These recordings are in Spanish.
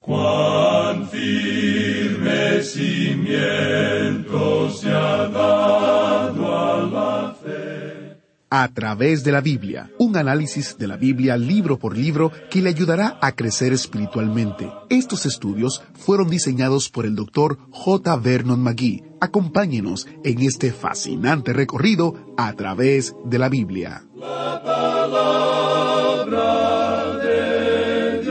Cuán firme cimiento se ha dado a la fe. A través de la Biblia, un análisis de la Biblia libro por libro que le ayudará a crecer espiritualmente. Estos estudios fueron diseñados por el Dr. J. Vernon McGee. Acompáñenos en este fascinante recorrido a través de la Biblia. La palabra de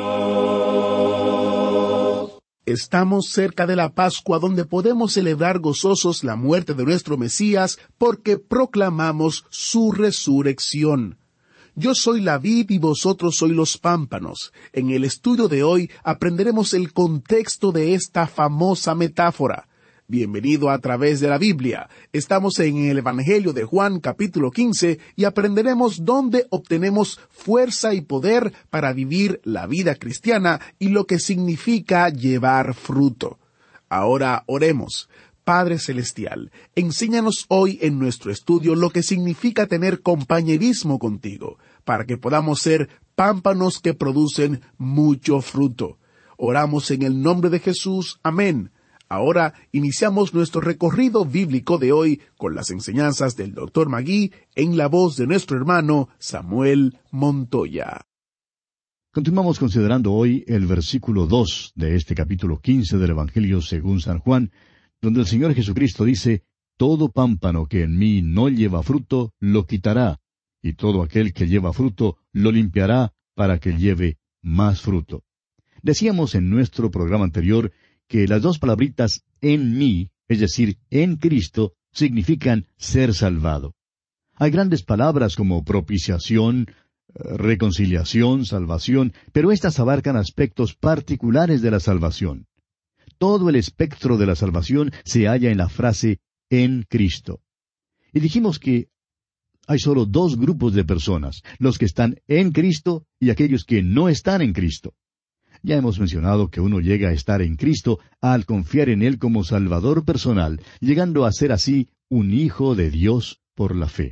Dios. Estamos cerca de la Pascua, donde podemos celebrar gozosos la muerte de nuestro Mesías porque proclamamos su resurrección. Yo soy la vid y vosotros sois los pámpanos. En el estudio de hoy aprenderemos el contexto de esta famosa metáfora. Bienvenido a través de la Biblia. Estamos en el Evangelio de Juan, capítulo 15, y aprenderemos dónde obtenemos fuerza y poder para vivir la vida cristiana y lo que significa llevar fruto. Ahora oremos. Padre Celestial, enséñanos hoy en nuestro estudio lo que significa tener compañerismo contigo, para que podamos ser pámpanos que producen mucho fruto. Oramos en el nombre de Jesús. Amén. Ahora iniciamos nuestro recorrido bíblico de hoy con las enseñanzas del Dr. McGee en la voz de nuestro hermano Samuel Montoya. Continuamos considerando hoy el versículo 2 de este capítulo 15 del Evangelio según San Juan, donde el Señor Jesucristo dice: «Todo pámpano que en mí no lleva fruto, lo quitará, y todo aquel que lleva fruto, lo limpiará, para que lleve más fruto». Decíamos en nuestro programa anterior que las dos palabritas «en mí», es decir, en Cristo, significan ser salvado. Hay grandes palabras como propiciación, reconciliación, salvación, pero estas abarcan aspectos particulares de la salvación. Todo el espectro de la salvación se halla en la frase «en Cristo». Y dijimos que hay solo dos grupos de personas, los que están en Cristo y aquellos que no están en Cristo. Ya hemos mencionado que uno llega a estar en Cristo al confiar en Él como Salvador personal, llegando a ser así un hijo de Dios por la fe.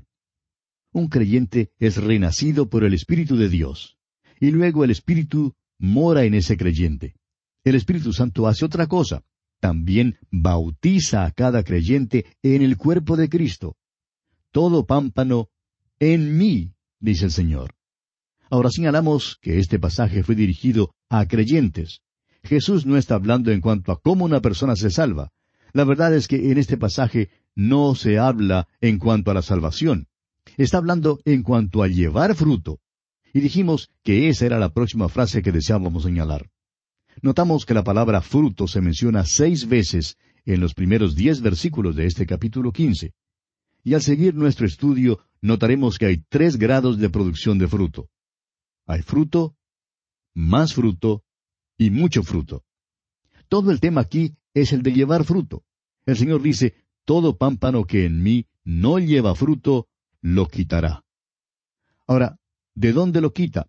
Un creyente es renacido por el Espíritu de Dios, y luego el Espíritu mora en ese creyente. El Espíritu Santo hace otra cosa, también bautiza a cada creyente en el cuerpo de Cristo. Todo pámpano en mí, dice el Señor. Ahora señalamos que este pasaje fue dirigido a creyentes. Jesús no está hablando en cuanto a cómo una persona se salva. La verdad es que en este pasaje no se habla en cuanto a la salvación. Está hablando en cuanto a llevar fruto. Y dijimos que esa era la próxima frase que deseábamos señalar. Notamos que la palabra fruto se menciona 6 veces en los primeros 10 versículos de este capítulo 15. Y al seguir nuestro estudio, notaremos que hay 3 grados de producción de fruto. Hay fruto, más fruto y mucho fruto. Todo el tema aquí es el de llevar fruto. El Señor dice: «Todo pámpano que en mí no lleva fruto, lo quitará». Ahora, ¿de dónde lo quita?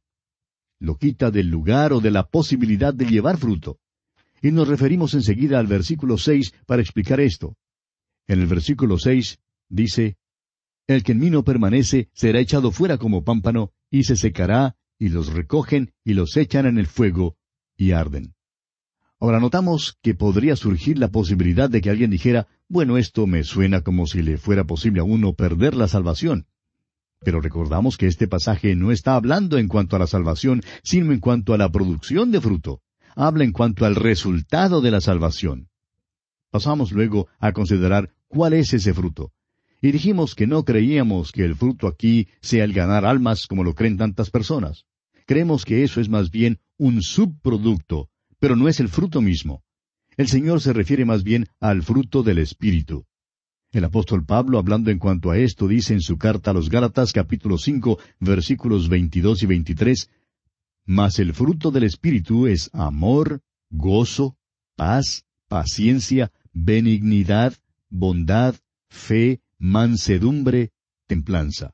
Lo quita del lugar o de la posibilidad de llevar fruto. Y nos referimos enseguida al versículo 6 para explicar esto. En el versículo 6 dice: «El que en mí no permanece será echado fuera como pámpano, y se secará, y los recogen y los echan en el fuego, y arden». Ahora notamos que podría surgir la posibilidad de que alguien dijera: «Bueno, esto me suena como si le fuera posible a uno perder la salvación». Pero recordamos que este pasaje no está hablando en cuanto a la salvación, sino en cuanto a la producción de fruto. Habla en cuanto al resultado de la salvación. Pasamos luego a considerar cuál es ese fruto. Y dijimos que no creíamos que el fruto aquí sea el ganar almas como lo creen tantas personas. Creemos que eso es más bien un subproducto, pero no es el fruto mismo. El Señor se refiere más bien al fruto del Espíritu. El apóstol Pablo, hablando en cuanto a esto, dice en su carta a los Gálatas, capítulo 5, versículos 22 y 23, «Mas el fruto del Espíritu es amor, gozo, paz, paciencia, benignidad, bondad, fe, mansedumbre, templanza».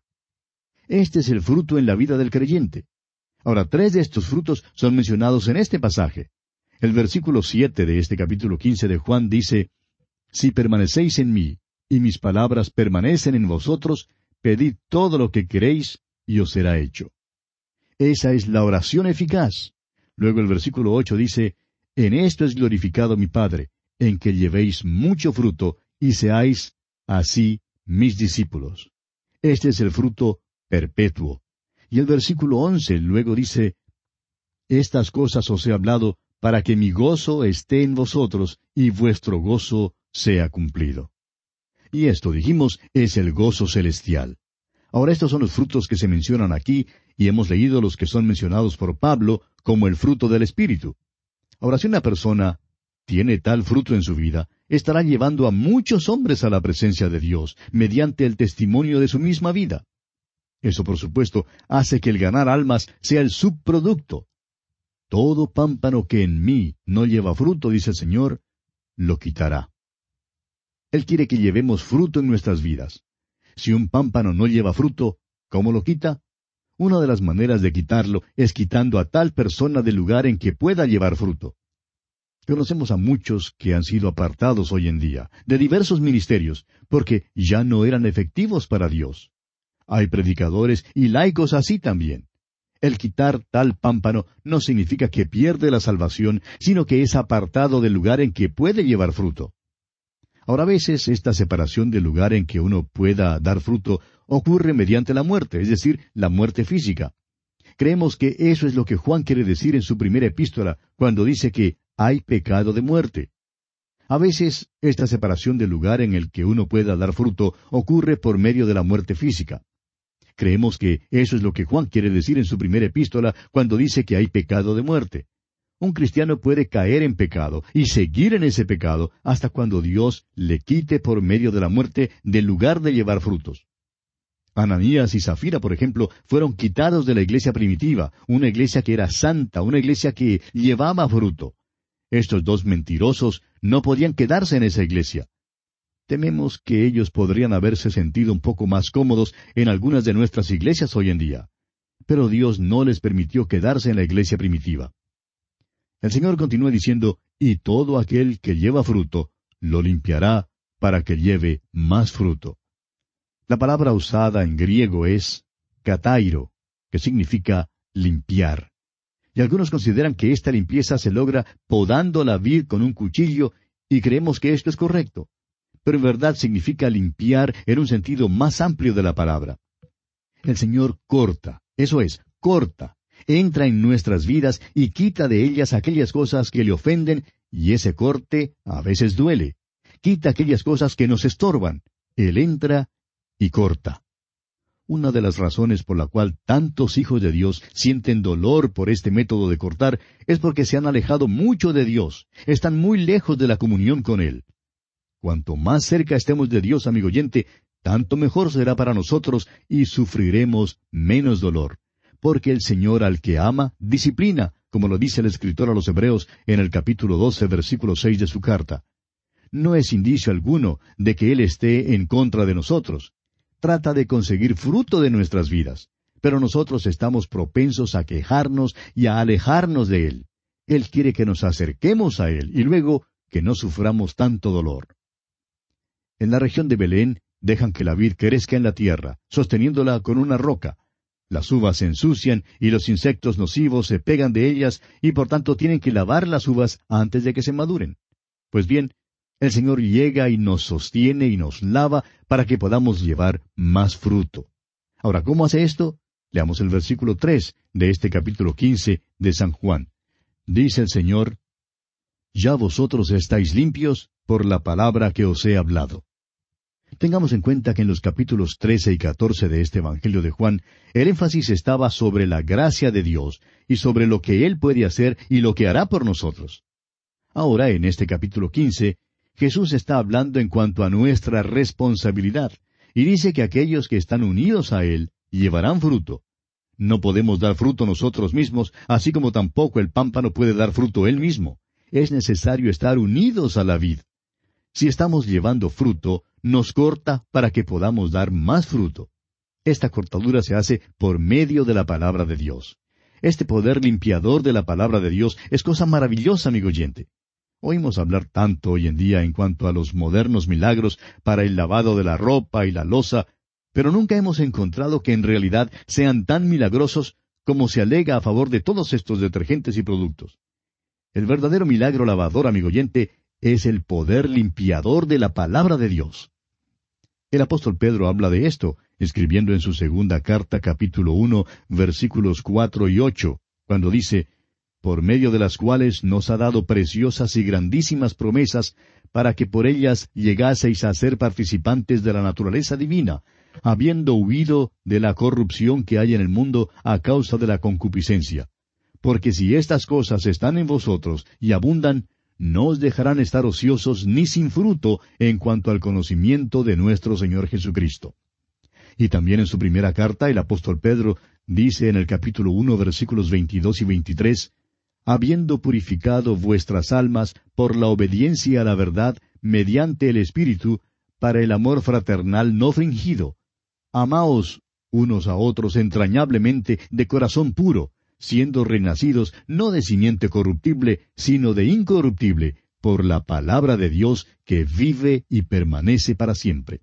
Este es el fruto en la vida del creyente. Ahora, 3 de estos frutos son mencionados en este pasaje. El versículo 7 de este capítulo 15 de Juan dice: «Si permanecéis en mí, y mis palabras permanecen en vosotros, pedid todo lo que queréis, y os será hecho». Esa es la oración eficaz. Luego el versículo 8 dice, En esto es glorificado mi Padre, en que llevéis mucho fruto y seáis así mis discípulos. Este es el fruto perpetuo. Y el versículo 11 luego dice, Estas cosas os he hablado para que mi gozo esté en vosotros y vuestro gozo sea cumplido. Y esto, dijimos, es el gozo celestial. Ahora estos son los frutos que se mencionan aquí, y hemos leído los que son mencionados por Pablo como el fruto del Espíritu. Ahora, si una persona tiene tal fruto en su vida, estará llevando a muchos hombres a la presencia de Dios, mediante el testimonio de su misma vida. Eso, por supuesto, hace que el ganar almas sea el subproducto. Todo pámpano que en mí no lleva fruto, dice el Señor, lo quitará. Él quiere que llevemos fruto en nuestras vidas. Si un pámpano no lleva fruto, ¿cómo lo quita? Una de las maneras de quitarlo es quitando a tal persona del lugar en que pueda llevar fruto. Conocemos a muchos que han sido apartados hoy en día, de diversos ministerios, porque ya no eran efectivos para Dios. Hay predicadores y laicos así también. El quitar tal pámpano no significa que pierde la salvación, sino que es apartado del lugar en que puede llevar fruto. Ahora, a veces esta separación del lugar en que uno pueda dar fruto ocurre mediante la muerte, es decir, la muerte física. Creemos que eso es lo que Juan quiere decir en su primera epístola, cuando dice que hay pecado de muerte. A veces esta separación del lugar en el que uno pueda dar fruto ocurre por medio de la muerte física. Creemos que eso es lo que Juan quiere decir en su primera epístola cuando dice que hay pecado de muerte. Un cristiano puede caer en pecado y seguir en ese pecado hasta cuando Dios le quite por medio de la muerte del lugar de llevar frutos. Ananías y Zafira, por ejemplo, fueron quitados de la iglesia primitiva, una iglesia que era santa, una iglesia que llevaba fruto. Estos dos mentirosos no podían quedarse en esa iglesia. Tememos que ellos podrían haberse sentido un poco más cómodos en algunas de nuestras iglesias hoy en día. Pero Dios no les permitió quedarse en la iglesia primitiva. El Señor continúa diciendo, y todo aquel que lleva fruto, lo limpiará para que lleve más fruto. La palabra usada en griego es katairo, que significa limpiar. Y algunos consideran que esta limpieza se logra podando la vid con un cuchillo, y creemos que esto es correcto. Pero en verdad significa limpiar en un sentido más amplio de la palabra. El Señor corta, eso es, corta, entra en nuestras vidas y quita de ellas aquellas cosas que le ofenden, y ese corte a veces duele. Quita aquellas cosas que nos estorban. Él entra y corta. Una de las razones por la cual tantos hijos de Dios sienten dolor por este método de cortar es porque se han alejado mucho de Dios, están muy lejos de la comunión con Él. Cuanto más cerca estemos de Dios, amigo oyente, tanto mejor será para nosotros y sufriremos menos dolor. Porque el Señor al que ama, disciplina, como lo dice el escritor a los Hebreos en el capítulo 12, versículo 6 de su carta. No es indicio alguno de que Él esté en contra de nosotros. Trata de conseguir fruto de nuestras vidas, pero nosotros estamos propensos a quejarnos y a alejarnos de Él. Él quiere que nos acerquemos a Él y luego que no suframos tanto dolor. En la región de Belén dejan que la vid crezca en la tierra, sosteniéndola con una roca. Las uvas se ensucian y los insectos nocivos se pegan de ellas y por tanto tienen que lavar las uvas antes de que se maduren. Pues bien, el Señor llega y nos sostiene y nos lava para que podamos llevar más fruto. Ahora, ¿cómo hace esto? Leamos el versículo 3 de este capítulo 15 de San Juan. Dice el Señor, «Ya vosotros estáis limpios por la palabra que os he hablado». Tengamos en cuenta que en los capítulos 13 y 14 de este Evangelio de Juan, el énfasis estaba sobre la gracia de Dios y sobre lo que Él puede hacer y lo que hará por nosotros. Ahora, en este capítulo 15, Jesús está hablando en cuanto a nuestra responsabilidad, y dice que aquellos que están unidos a Él llevarán fruto. No podemos dar fruto nosotros mismos, así como tampoco el pámpano puede dar fruto él mismo. Es necesario estar unidos a la vid. Si estamos llevando fruto, nos corta para que podamos dar más fruto. Esta cortadura se hace por medio de la palabra de Dios. Este poder limpiador de la palabra de Dios es cosa maravillosa, amigo oyente. Oímos hablar tanto hoy en día en cuanto a los modernos milagros para el lavado de la ropa y la loza, pero nunca hemos encontrado que en realidad sean tan milagrosos como se alega a favor de todos estos detergentes y productos. El verdadero milagro lavador, amigo oyente, es el poder limpiador de la palabra de Dios. El apóstol Pedro habla de esto, escribiendo en su segunda carta, capítulo 1, versículos 4 y 8, cuando dice, por medio de las cuales nos ha dado preciosas y grandísimas promesas, para que por ellas llegaseis a ser participantes de la naturaleza divina, habiendo huido de la corrupción que hay en el mundo a causa de la concupiscencia. Porque si estas cosas están en vosotros y abundan, no os dejarán estar ociosos ni sin fruto en cuanto al conocimiento de nuestro Señor Jesucristo. Y también en su primera carta el apóstol Pedro dice en el capítulo 1, versículos 22 y 23, habiendo purificado vuestras almas por la obediencia a la verdad mediante el Espíritu, para el amor fraternal no fingido. Amaos unos a otros entrañablemente de corazón puro, siendo renacidos no de simiente corruptible, sino de incorruptible, por la palabra de Dios que vive y permanece para siempre.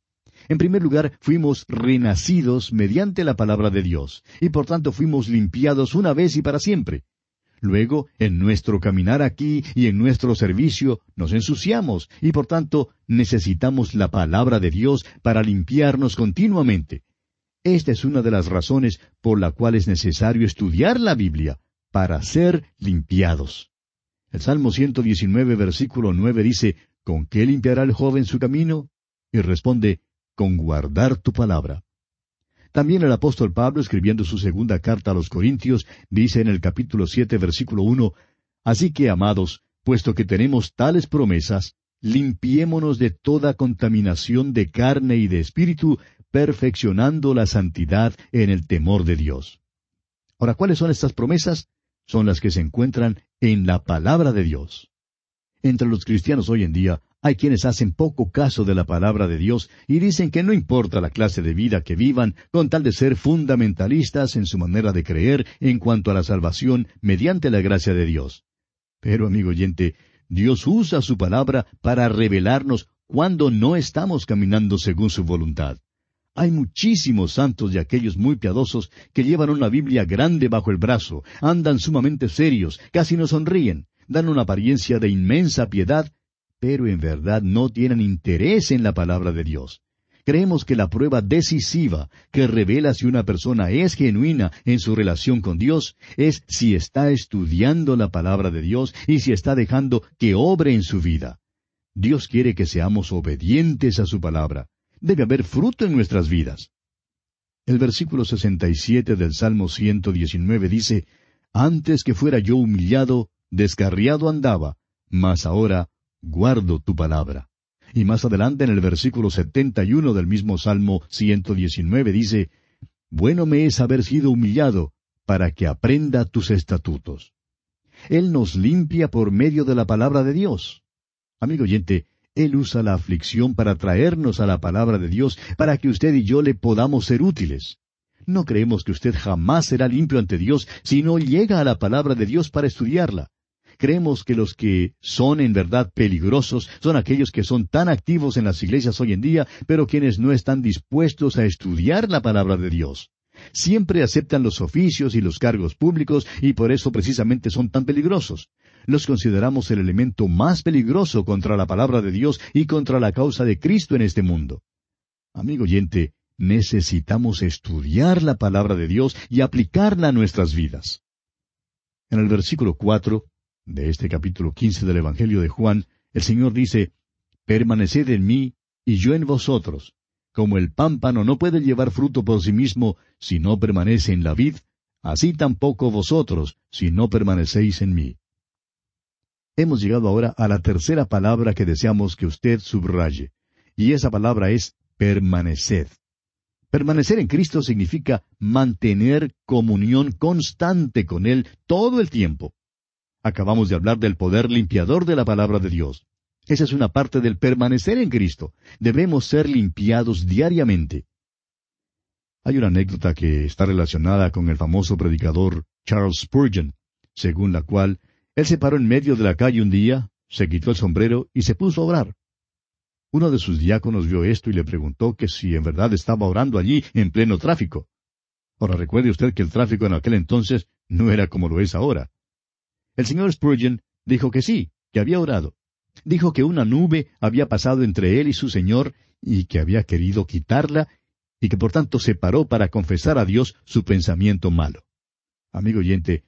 En primer lugar, fuimos renacidos mediante la palabra de Dios, y por tanto fuimos limpiados una vez y para siempre. Luego, en nuestro caminar aquí y en nuestro servicio, nos ensuciamos, y por tanto necesitamos la palabra de Dios para limpiarnos continuamente. Esta es una de las razones por la cual es necesario estudiar la Biblia, para ser limpiados. El Salmo 119, versículo 9 dice, ¿con qué limpiará el joven su camino? Y responde, con guardar tu palabra. También el apóstol Pablo, escribiendo su segunda carta a los Corintios, dice en el capítulo 7, versículo 1, así que, amados, puesto que tenemos tales promesas, limpiémonos de toda contaminación de carne y de espíritu, perfeccionando la santidad en el temor de Dios. Ahora, ¿cuáles son estas promesas? Son las que se encuentran en la palabra de Dios. Entre los cristianos hoy en día, hay quienes hacen poco caso de la palabra de Dios y dicen que no importa la clase de vida que vivan, con tal de ser fundamentalistas en su manera de creer en cuanto a la salvación mediante la gracia de Dios. Pero, amigo oyente, Dios usa su palabra para revelarnos cuando no estamos caminando según su voluntad. Hay muchísimos santos y aquellos muy piadosos que llevan una Biblia grande bajo el brazo, andan sumamente serios, casi no sonríen, dan una apariencia de inmensa piedad, pero en verdad no tienen interés en la palabra de Dios. Creemos que la prueba decisiva que revela si una persona es genuina en su relación con Dios es si está estudiando la palabra de Dios y si está dejando que obre en su vida. Dios quiere que seamos obedientes a su palabra. Debe haber fruto en nuestras vidas. El versículo 67 del Salmo 119 dice, antes que fuera yo humillado, descarriado andaba, mas ahora guardo tu palabra. Y más adelante en el versículo 71 del mismo Salmo 119 dice, bueno me es haber sido humillado, para que aprenda tus estatutos. Él nos limpia por medio de la palabra de Dios. Amigo oyente, Él usa la aflicción para traernos a la palabra de Dios, para que usted y yo le podamos ser útiles. No creemos que usted jamás será limpio ante Dios si no llega a la palabra de Dios para estudiarla. Creemos que los que son en verdad peligrosos son aquellos que son tan activos en las iglesias hoy en día, pero quienes no están dispuestos a estudiar la palabra de Dios. Siempre aceptan los oficios y los cargos públicos y por eso precisamente son tan peligrosos. Los consideramos el elemento más peligroso contra la palabra de Dios y contra la causa de Cristo en este mundo. Amigo oyente, necesitamos estudiar la palabra de Dios y aplicarla a nuestras vidas. En el versículo 4 de este capítulo 15 del Evangelio de Juan, el Señor dice, permaneced en mí y yo en vosotros. Como el pámpano no puede llevar fruto por sí mismo si no permanece en la vid, así tampoco vosotros si no permanecéis en mí. Hemos llegado ahora a la tercera palabra que deseamos que usted subraye, y esa palabra es permaneced. Permanecer en Cristo significa mantener comunión constante con Él todo el tiempo. Acabamos de hablar del poder limpiador de la palabra de Dios. Esa es una parte del permanecer en Cristo. Debemos ser limpiados diariamente. Hay una anécdota que está relacionada con el famoso predicador Charles Spurgeon, según la cual él se paró en medio de la calle un día, se quitó el sombrero y se puso a orar. Uno de sus diáconos vio esto y le preguntó que si en verdad estaba orando allí en pleno tráfico. Ahora recuerde usted que el tráfico en aquel entonces no era como lo es ahora. El señor Spurgeon dijo que sí, que había orado. Dijo que una nube había pasado entre él y su Señor y que había querido quitarla y que por tanto se paró para confesar a Dios su pensamiento malo. Amigo oyente,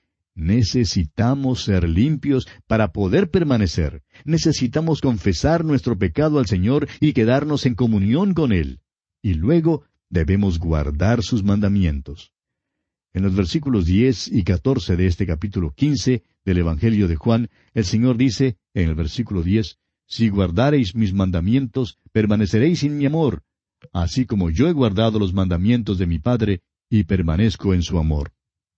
necesitamos ser limpios para poder permanecer. Necesitamos confesar nuestro pecado al Señor y quedarnos en comunión con Él. Y luego debemos guardar sus mandamientos. En los versículos 10 y 14 de este capítulo 15 del Evangelio de Juan, el Señor dice, en el versículo 10, «Si guardareis mis mandamientos, permaneceréis en mi amor, así como yo he guardado los mandamientos de mi Padre, y permanezco en su amor».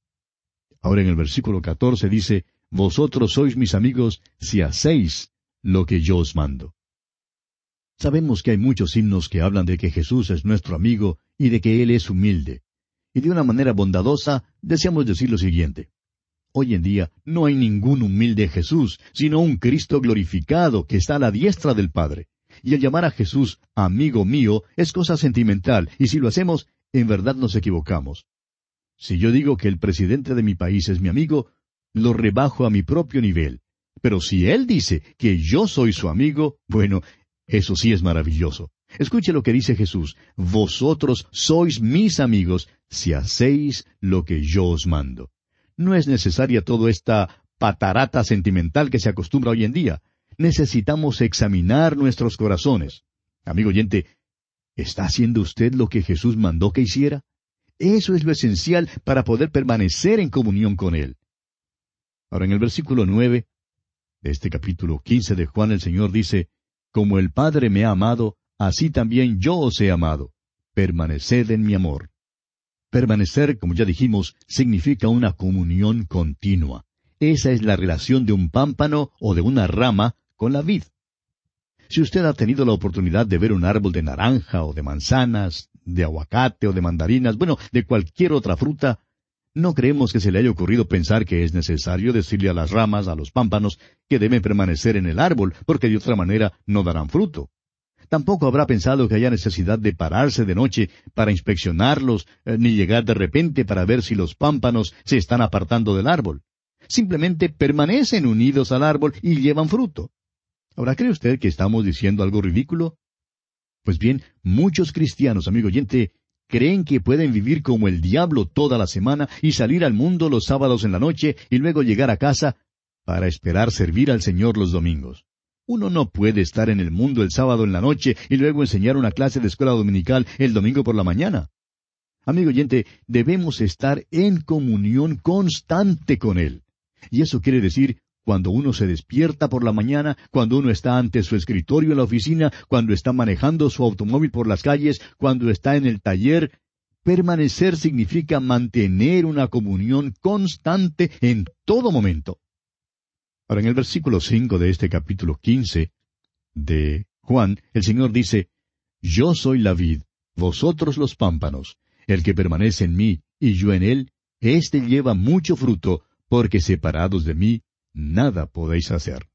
Ahora en el versículo 14 dice, «Vosotros sois mis amigos si hacéis lo que yo os mando». Sabemos que hay muchos himnos que hablan de que Jesús es nuestro amigo y de que Él es humilde. Y de una manera bondadosa, deseamos decir lo siguiente. Hoy en día no hay ningún humilde Jesús, sino un Cristo glorificado que está a la diestra del Padre. Y el llamar a Jesús amigo mío es cosa sentimental, y si lo hacemos, en verdad nos equivocamos. Si yo digo que el presidente de mi país es mi amigo, lo rebajo a mi propio nivel. Pero si él dice que yo soy su amigo, bueno, eso sí es maravilloso. Escuche lo que dice Jesús, «Vosotros sois mis amigos si hacéis lo que yo os mando». No es necesaria toda esta patarata sentimental que se acostumbra hoy en día. Necesitamos examinar nuestros corazones. Amigo oyente, ¿está haciendo usted lo que Jesús mandó que hiciera? Eso es lo esencial para poder permanecer en comunión con Él. Ahora en el versículo 9 de este capítulo 15 de Juan, el Señor dice, «Como el Padre me ha amado, así también yo os he amado. Permaneced en mi amor». Permanecer, como ya dijimos, significa una comunión continua. Esa es la relación de un pámpano o de una rama con la vid. Si usted ha tenido la oportunidad de ver un árbol de naranja o de manzanas, de aguacate o de mandarinas, bueno, de cualquier otra fruta, no creemos que se le haya ocurrido pensar que es necesario decirle a las ramas, a los pámpanos, que deben permanecer en el árbol, porque de otra manera no darán fruto. Tampoco habrá pensado que haya necesidad de pararse de noche para inspeccionarlos, ni llegar de repente para ver si los pámpanos se están apartando del árbol. Simplemente permanecen unidos al árbol y llevan fruto. Ahora, ¿cree usted que estamos diciendo algo ridículo? Pues bien, muchos cristianos, amigo oyente, creen que pueden vivir como el diablo toda la semana y salir al mundo los sábados en la noche y luego llegar a casa para esperar servir al Señor los domingos. Uno no puede estar en el mundo el sábado en la noche y luego enseñar una clase de escuela dominical el domingo por la mañana. Amigo oyente, debemos estar en comunión constante con Él. Y eso quiere decir, cuando uno se despierta por la mañana, cuando uno está ante su escritorio en la oficina, cuando está manejando su automóvil por las calles, cuando está en el taller, permanecer significa mantener una comunión constante en todo momento. Ahora, en el versículo 5 de este capítulo 15 de Juan, el Señor dice, «Yo soy la vid, vosotros los pámpanos. El que permanece en mí y yo en él, éste lleva mucho fruto, porque separados de mí, nada podéis hacer».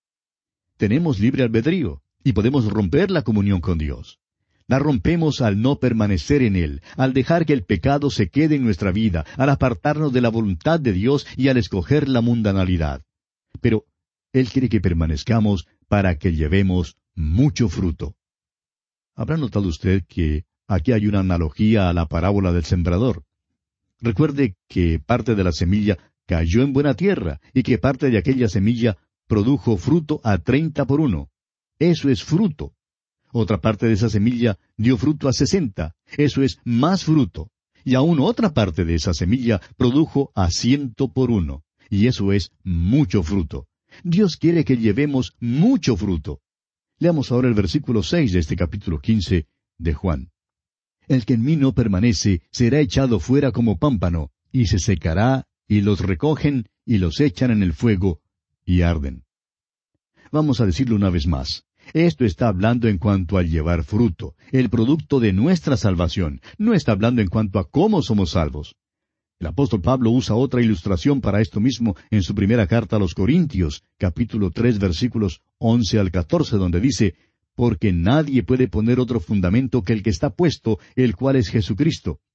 Tenemos libre albedrío y podemos romper la comunión con Dios. La rompemos al no permanecer en Él, al dejar que el pecado se quede en nuestra vida, al apartarnos de la voluntad de Dios y al escoger la mundanalidad. Pero Él quiere que permanezcamos para que llevemos mucho fruto. ¿Habrá notado usted que aquí hay una analogía a la parábola del sembrador? Recuerde que parte de la semilla cayó en buena tierra y que parte de aquella semilla produjo fruto a 30 por 1. Eso es fruto. Otra parte de esa semilla dio fruto a 60. Eso es más fruto. Y aún otra parte de esa semilla produjo a 100 por 1. Y eso es mucho fruto. Dios quiere que llevemos mucho fruto. Leamos ahora el versículo 6 de este capítulo 15 de Juan. «El que en mí no permanece será echado fuera como pámpano, y se secará, y los recogen, y los echan en el fuego, y arden». Vamos a decirlo una vez más. Esto está hablando en cuanto al llevar fruto, el producto de nuestra salvación. No está hablando en cuanto a cómo somos salvos. El apóstol Pablo usa otra ilustración para esto mismo en su primera carta a los Corintios, capítulo 3, versículos 11 al 14, donde dice, «Porque nadie puede poner otro fundamento que el que está puesto, el cual es Jesucristo.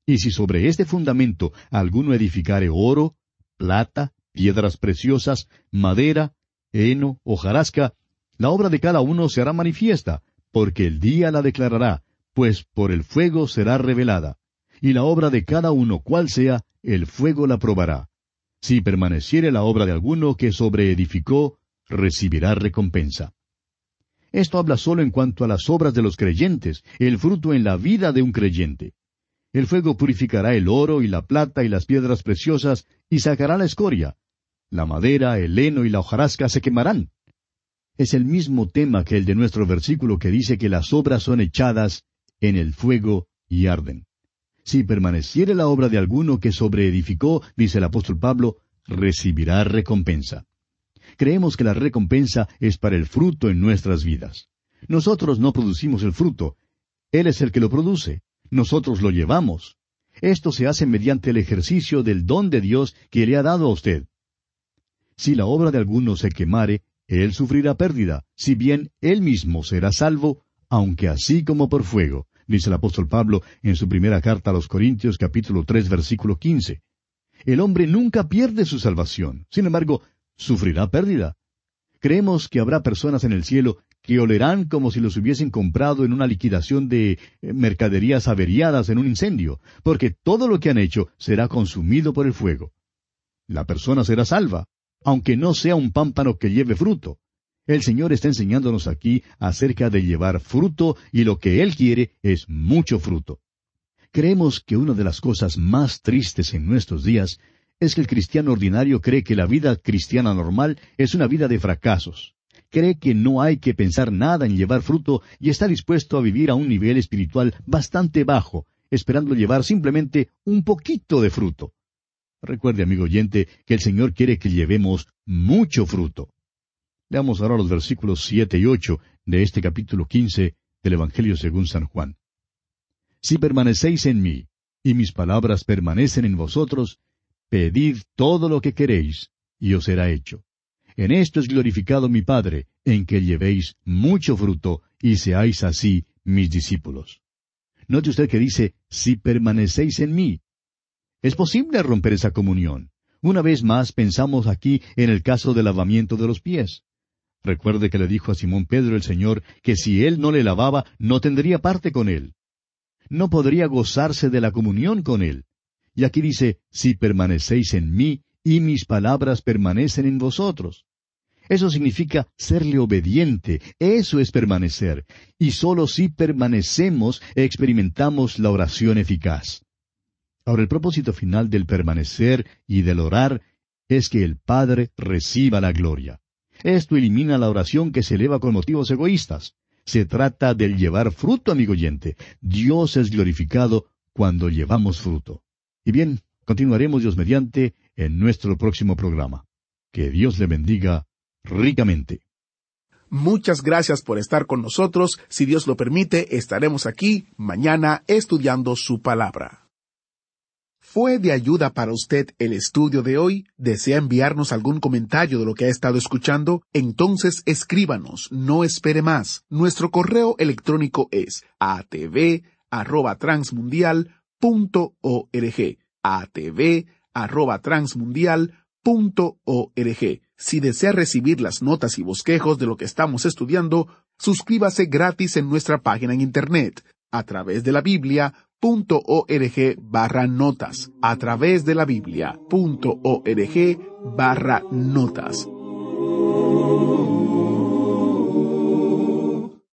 Y si sobre este fundamento alguno edificare oro, plata, piedras preciosas, madera, heno, hojarasca, la obra de cada uno será manifiesta, porque el día la declarará, pues por el fuego será revelada. Y la obra de cada uno, cual sea, el fuego la probará. Si permaneciere la obra de alguno que sobreedificó, recibirá recompensa. Esto habla solo en cuanto a las obras de los creyentes, el fruto en la vida de un creyente. El fuego purificará el oro y la plata y las piedras preciosas, y sacará la escoria. La madera, el heno y la hojarasca se quemarán. Es el mismo tema que el de nuestro versículo que dice que las obras son echadas en el fuego y arden. Si permaneciere la obra de alguno que sobreedificó, dice el apóstol Pablo, recibirá recompensa. Creemos que la recompensa es para el fruto en nuestras vidas. Nosotros no producimos el fruto. Él es el que lo produce. Nosotros lo llevamos. Esto se hace mediante el ejercicio del don de Dios que le ha dado a usted. Si la obra de alguno se quemare, él sufrirá pérdida, si bien él mismo será salvo, aunque así como por fuego, dice el apóstol Pablo en su primera carta a los Corintios, capítulo 3, versículo 15. El hombre nunca pierde su salvación. Sin embargo, sufrirá pérdida. Creemos que habrá personas en el cielo que olerán como si los hubiesen comprado en una liquidación de mercaderías averiadas en un incendio, porque todo lo que han hecho será consumido por el fuego. La persona será salva, aunque no sea un pámpano que lleve fruto. El Señor está enseñándonos aquí acerca de llevar fruto, y lo que Él quiere es mucho fruto. Creemos que una de las cosas más tristes en nuestros días es que el cristiano ordinario cree que la vida cristiana normal es una vida de fracasos. Cree que no hay que pensar nada en llevar fruto y está dispuesto a vivir a un nivel espiritual bastante bajo, esperando llevar simplemente un poquito de fruto. Recuerde, amigo oyente, que el Señor quiere que llevemos mucho fruto. Leamos ahora los versículos 7 y 8 de este capítulo 15 del Evangelio según San Juan. Si permanecéis en mí, y mis palabras permanecen en vosotros, pedid todo lo que queréis, y os será hecho. En esto es glorificado mi Padre, en que llevéis mucho fruto, y seáis así mis discípulos. Note usted que dice, si permanecéis en mí. Es posible romper esa comunión. Una vez más pensamos aquí en el caso del lavamiento de los pies. Recuerde que le dijo a Simón Pedro el Señor que si él no le lavaba, no tendría parte con él. No podría gozarse de la comunión con él. Y aquí dice, si permanecéis en mí, y mis palabras permanecen en vosotros. Eso significa serle obediente, eso es permanecer. Y sólo si permanecemos experimentamos la oración eficaz. Ahora, el propósito final del permanecer y del orar es que el Padre reciba la gloria. Esto elimina la oración que se eleva con motivos egoístas. Se trata del llevar fruto, amigo oyente. Dios es glorificado cuando llevamos fruto. Y bien, continuaremos Dios mediante en nuestro próximo programa. Que Dios le bendiga ricamente. Muchas gracias por estar con nosotros. Si Dios lo permite, estaremos aquí mañana estudiando su palabra. ¿Fue de ayuda para usted el estudio de hoy? ¿Desea enviarnos algún comentario de lo que ha estado escuchando? Entonces escríbanos, no espere más. Nuestro correo electrónico es atv@transmundial.org. atv@transmundial.org. Si desea recibir las notas y bosquejos de lo que estamos estudiando, suscríbase gratis en nuestra página en Internet, a través de la Biblia.org/notas, a través de la Biblia.org/notas.